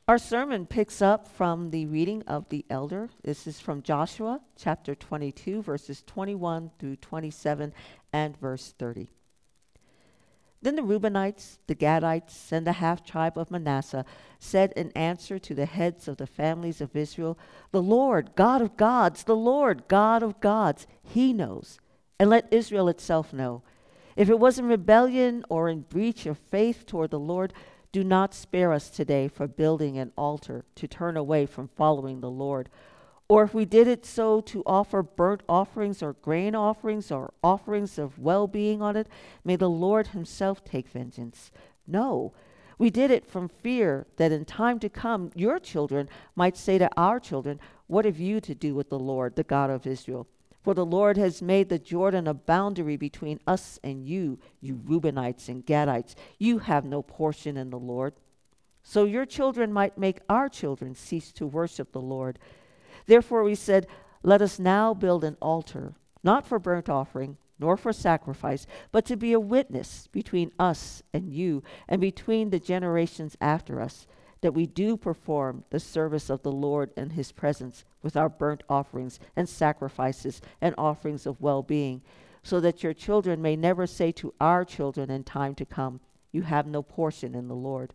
Our sermon picks up from the reading of the elder. This is from Joshua chapter 22, verses 21 through 27 and verse 30. Then the Reubenites, the Gadites, and the half-tribe of Manasseh said in answer to the heads of the families of Israel, "The Lord, God of gods, the Lord, God of gods, He knows, and let Israel itself know. If it was in rebellion or in breach of faith toward the Lord, do not spare us today for building an altar to turn away from following the Lord. Or if we did it so to offer burnt offerings or grain offerings or offerings of well-being on it, may the Lord himself take vengeance. No, we did it from fear that in time to come your children might say to our children, 'What have you to do with the Lord, the God of Israel?' For the Lord has made the Jordan a boundary between us and you Reubenites and Gadites. You have no portion in the Lord. So your children might make our children cease to worship the Lord. Therefore we said, let us now build an altar, not for burnt offering, nor for sacrifice, but to be a witness between us and you, and between the generations after us, that we do perform the service of the Lord in his presence with our burnt offerings and sacrifices and offerings of well-being, so that your children may never say to our children in time to come, 'You have no portion in the Lord.'"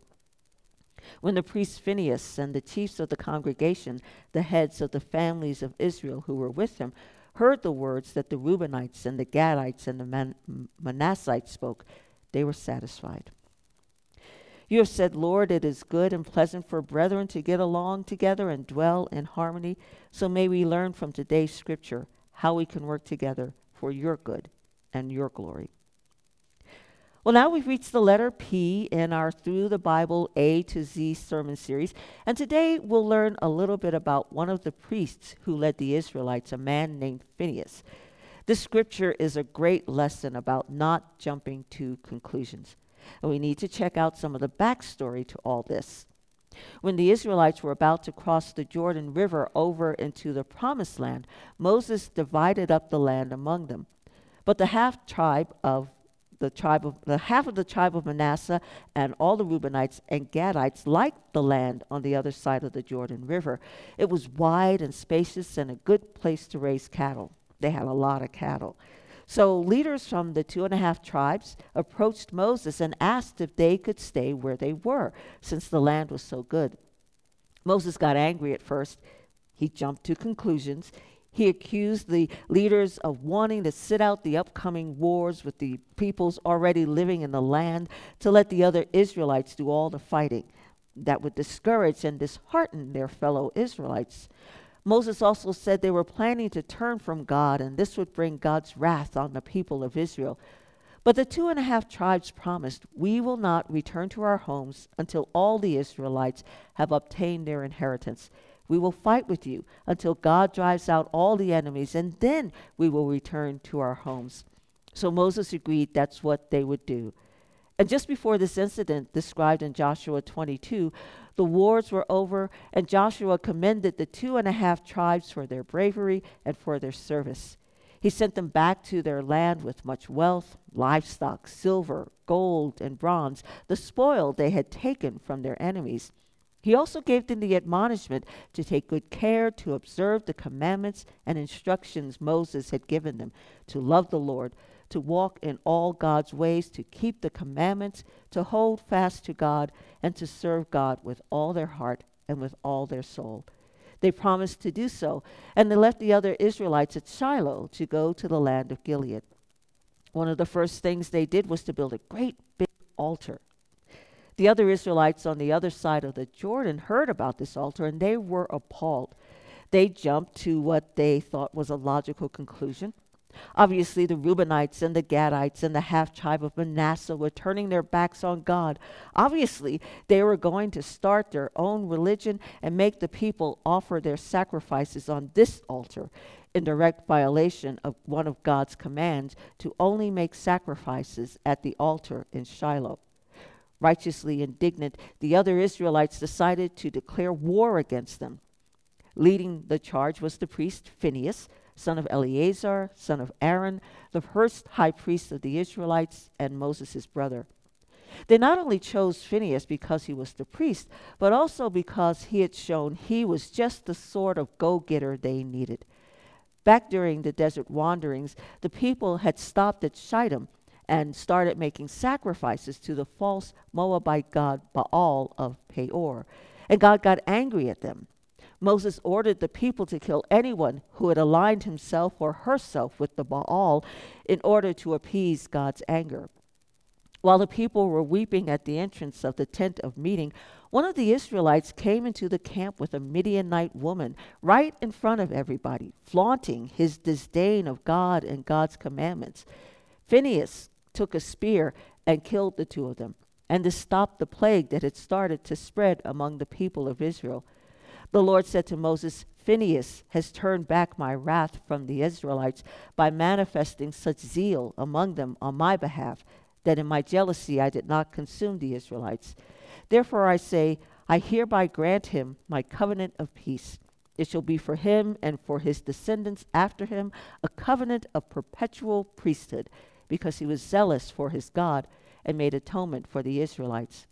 When the priest Phinehas and the chiefs of the congregation, the heads of the families of Israel who were with him, heard the words that the Reubenites and the Gadites and the Manassites spoke, they were satisfied. "You have said, Lord, it is good and pleasant for brethren to get along together and dwell in harmony. So may we learn from today's scripture how we can work together for your good and your glory." Well, now we've reached the letter P in our Through the Bible A to Z sermon series. And today we'll learn a little bit about one of the priests who led the Israelites, a man named Phinehas. This scripture is a great lesson about not jumping to conclusions. And we need to check out some of the backstory to all this. When the Israelites were about to cross the Jordan River over into the Promised Land, Moses divided up the land among them. But the half of the tribe of Manasseh and all the Reubenites and Gadites liked the land on the other side of the Jordan River. It was wide and spacious and a good place to raise cattle. They had a lot of cattle. So leaders from the 2.5 tribes approached Moses and asked if they could stay where they were, since the land was so good. Moses got angry at first. He jumped to conclusions. He accused the leaders of wanting to sit out the upcoming wars with the peoples already living in the land, to let the other Israelites do all the fighting. That would discourage and dishearten their fellow Israelites. Moses also said they were planning to turn from God, and this would bring God's wrath on the people of Israel. But the 2.5 tribes promised, "We will not return to our homes until all the Israelites have obtained their inheritance. We will fight with you until God drives out all the enemies, and then we will return to our homes." So Moses agreed that's what they would do. And just before this incident described in Joshua 22, the wars were over, and Joshua commended the 2.5 tribes for their bravery and for their service. He sent them back to their land with much wealth, livestock, silver, gold, and bronze, the spoil they had taken from their enemies. He also gave them the admonishment to take good care to observe the commandments and instructions Moses had given them, to love the Lord, to walk in all God's ways, to keep the commandments, to hold fast to God, and to serve God with all their heart and with all their soul. They promised to do so, and they left the other Israelites at Shiloh to go to the land of Gilead. One of the first things they did was to build a great big altar. The other Israelites on the other side of the Jordan heard about this altar, and they were appalled. They jumped to what they thought was a logical conclusion. Obviously, the Reubenites and the Gadites and the half-tribe of Manasseh were turning their backs on God. Obviously, they were going to start their own religion and make the people offer their sacrifices on this altar, in direct violation of one of God's commands to only make sacrifices at the altar in Shiloh. Righteously indignant, the other Israelites decided to declare war against them. Leading the charge was the priest Phinehas, son of Eleazar, son of Aaron, the first high priest of the Israelites, and Moses' brother. They not only chose Phinehas because he was the priest, but also because he had shown he was just the sort of go-getter they needed. Back during the desert wanderings, the people had stopped at Shittim and started making sacrifices to the false Moabite god Baal of Peor. And God got angry at them. Moses ordered the people to kill anyone who had aligned himself or herself with the Baal in order to appease God's anger. While the people were weeping at the entrance of the tent of meeting, one of the Israelites came into the camp with a Midianite woman right in front of everybody, flaunting his disdain of God and God's commandments. Phinehas took a spear and killed the two of them, and this stopped the plague that had started to spread among the people of Israel. The Lord said to Moses, Phinehas has turned back my wrath from the Israelites by manifesting such zeal among them on my behalf, that in my jealousy I did not consume the Israelites. Therefore I say, I hereby grant him my covenant of peace. It shall be for him and for his descendants after him a covenant of perpetual priesthood, because he was zealous for his God and made atonement for the Israelites.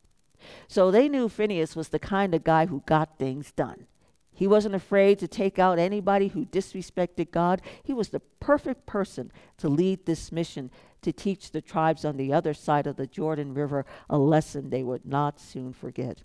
So they knew Phinehas was the kind of guy who got things done. He wasn't afraid to take out anybody who disrespected God. He was the perfect person to lead this mission to teach the tribes on the other side of the Jordan River a lesson they would not soon forget.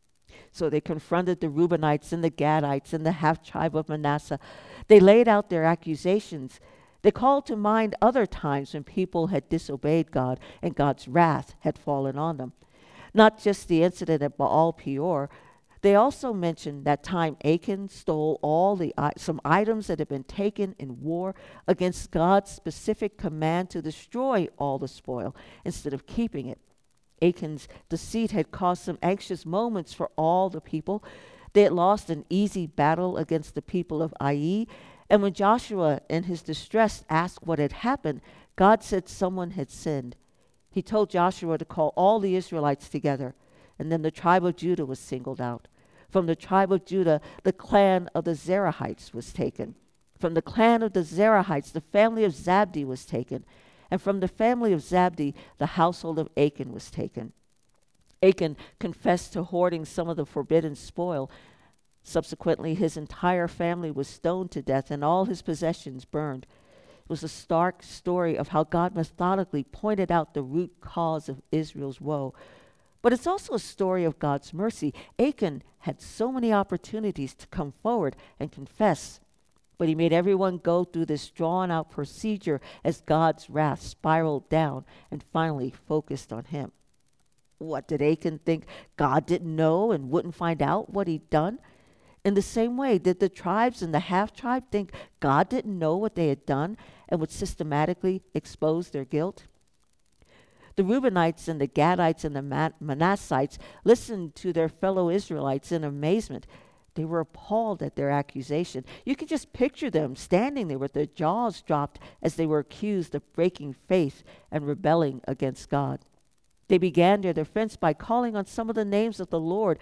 So they confronted the Reubenites and the Gadites and the half-tribe of Manasseh. They laid out their accusations. They called to mind other times when people had disobeyed God and God's wrath had fallen on them. Not just the incident at Baal Peor. They also mentioned that time Achan stole some items that had been taken in war against God's specific command to destroy all the spoil instead of keeping it. Achan's deceit had caused some anxious moments for all the people. They had lost an easy battle against the people of Ai, and when Joshua, in his distress, asked what had happened, God said someone had sinned. He told Joshua to call all the Israelites together, and then the tribe of Judah was singled out. From the tribe of Judah, the clan of the Zerahites was taken. From the clan of the Zerahites, the family of Zabdi was taken. And from the family of Zabdi, the household of Achan was taken. Achan confessed to hoarding some of the forbidden spoil. Subsequently, his entire family was stoned to death and all his possessions burned. It was a stark story of how God methodically pointed out the root cause of Israel's woe. But it's also a story of God's mercy. Achan had so many opportunities to come forward and confess, but he made everyone go through this drawn-out procedure as God's wrath spiraled down and finally focused on him. What, did Achan think God didn't know and wouldn't find out what he'd done? In the same way, did the tribes and the half-tribe think God didn't know what they had done and would systematically expose their guilt? The Reubenites and the Gadites and the Manassites listened to their fellow Israelites in amazement. They were appalled at their accusation. You could just picture them standing there with their jaws dropped as they were accused of breaking faith and rebelling against God. They began their defense by calling on some of the names of the Lord: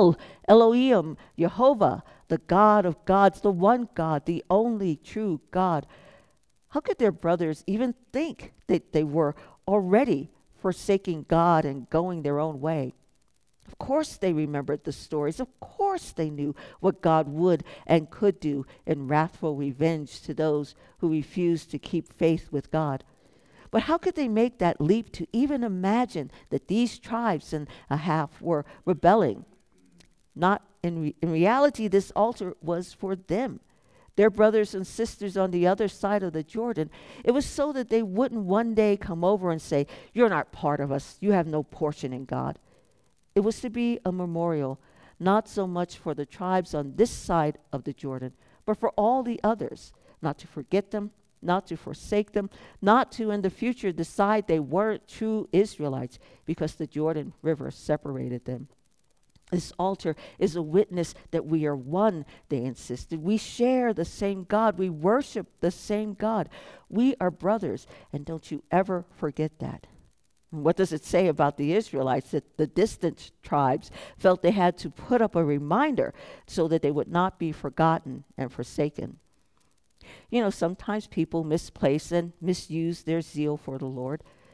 Elohim, Jehovah, the God of gods, the one God, the only true God. How could their brothers even think that they were already forsaking God and going their own way? Of course they remembered the stories. Of course they knew what God would and could do in wrathful revenge to those who refused to keep faith with God. But how could they make that leap to even imagine that these tribes and a half were rebelling? Not in reality, this altar was for them, their brothers and sisters on the other side of the Jordan. It was so that they wouldn't one day come over and say, "You're not part of us. You have no portion in God." It was to be a memorial, not so much for the tribes on this side of the Jordan, but for all the others, not to forget them, not to forsake them, not to in the future decide they weren't true Israelites because the Jordan River separated them. This altar is a witness that we are one, they insisted. We share the same God. We worship the same God. We are brothers, and don't you ever forget that. And what does it say about the Israelites? That the distant tribes felt they had to put up a reminder so that they would not be forgotten and forsaken. You know, sometimes people misplace and misuse their zeal for the Lord.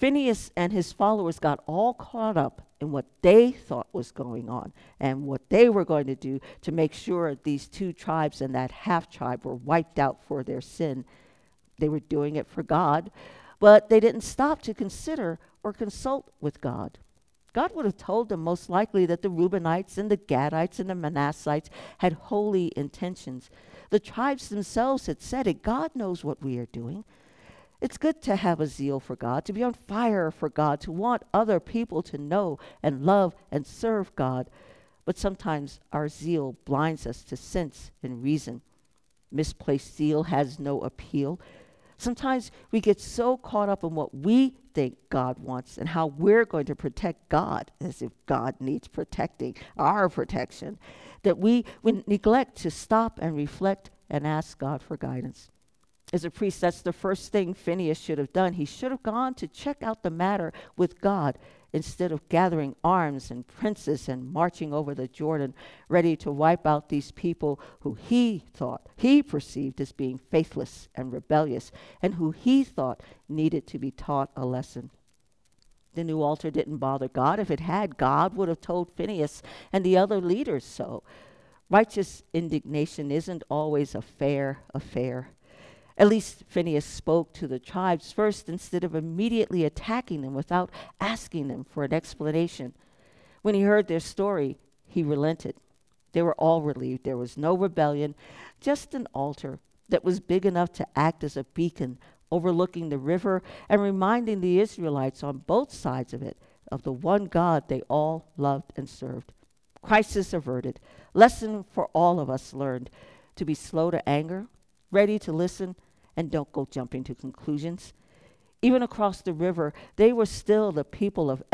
Phineas and his followers got all caught up in what they thought was going on and what they were going to do to make sure these two tribes and that half tribe were wiped out for their sin. They were doing it for God, but they didn't stop to consider or consult with God. God would have told them most likely that the Reubenites and the Gadites and the Manassites had holy intentions. The tribes themselves had said it. God knows what we are doing. It's good to have a zeal for God, to be on fire for God, to want other people to know and love and serve God. But sometimes our zeal blinds us to sense and reason. Misplaced zeal has no appeal. Sometimes we get so caught up in what we think God wants and how we're going to protect God, as if God needs protecting, our protection, that we neglect to stop and reflect and ask God for guidance. As a priest, that's the first thing Phineas should have done. He should have gone to check out the matter with God instead of gathering arms and princes and marching over the Jordan, ready to wipe out these people who he perceived as being faithless and rebellious, and who he thought needed to be taught a lesson. The new altar didn't bother God. If it had, God would have told Phineas and the other leaders so. Righteous indignation isn't always a fair affair. At least Phineas spoke to the tribes first instead of immediately attacking them without asking them for an explanation. When he heard their story, he relented. They were all relieved. There was no rebellion, just an altar that was big enough to act as a beacon overlooking the river and reminding the Israelites on both sides of it of the one God they all loved and served. Crisis averted. Lesson for all of us learned: to be slow to anger, ready to listen, and don't go jumping to conclusions. Even across the river, they were still the people of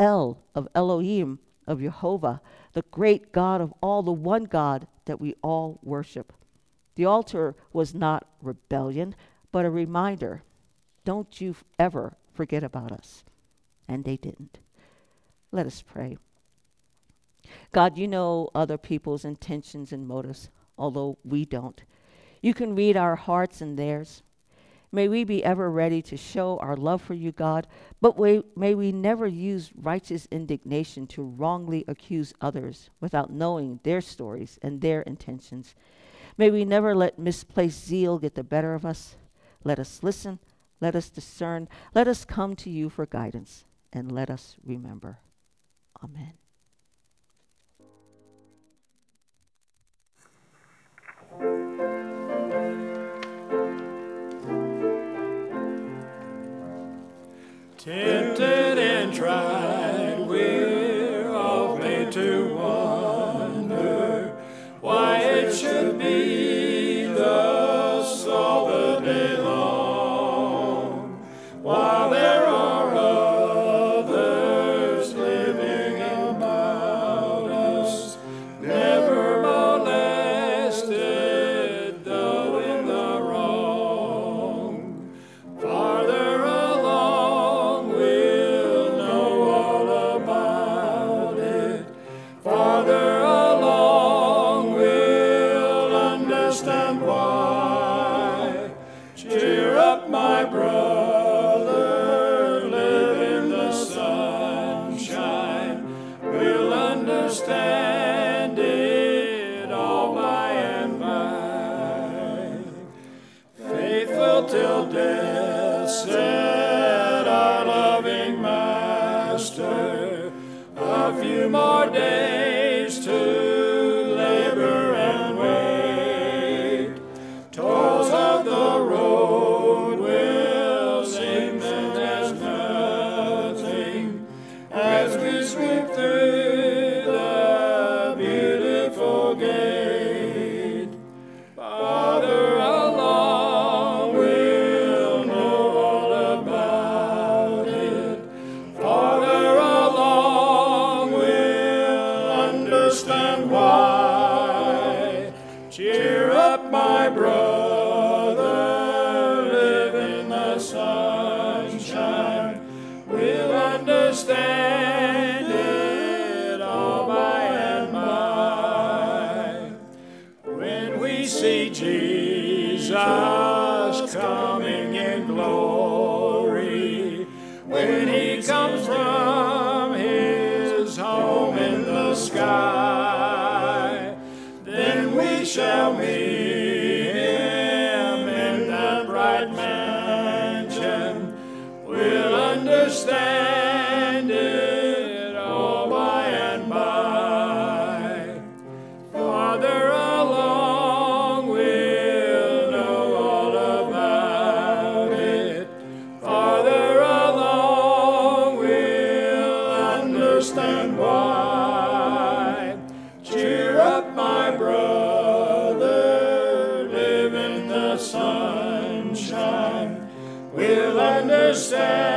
Elohim, of Jehovah, the great God of all, the one God that we all worship. The altar was not rebellion, but a reminder. Don't you ever forget about us. And they didn't. Let us pray. God, you know other people's intentions and motives, although we don't. You can read our hearts and theirs. May we be ever ready to show our love for you, God, but may we never use righteous indignation to wrongly accuse others without knowing their stories and their intentions. May we never let misplaced zeal get the better of us. Let us listen, let us discern, let us come to you for guidance, and let us remember. Amen. Tempted and tried, we're all made to wonder why it should be thus all the day long, while there are others living about us, never molested, though in the wrong. Farther along, we'll know all about it. Farther along, we'll understand why. Cheer up, my brother, live in the sunshine. We'll understand it all by and by. Faithful till death, said our loving Master. A few more days to labor and wait. Toils of the road will seem then as nothing as we sweep through the beautiful gate. Farther along, we'll know all about it. Farther along, we'll understand why. Cheer up, my brother, live in the sunshine. We'll understand it all by and by. When we see Jesus coming in glory, when he shall meet him in that bright mansion. We'll understand it all by and by. Farther along we'll know all about it. Farther along we'll understand why. Cheer up, my brother, live in the sunshine. We'll understand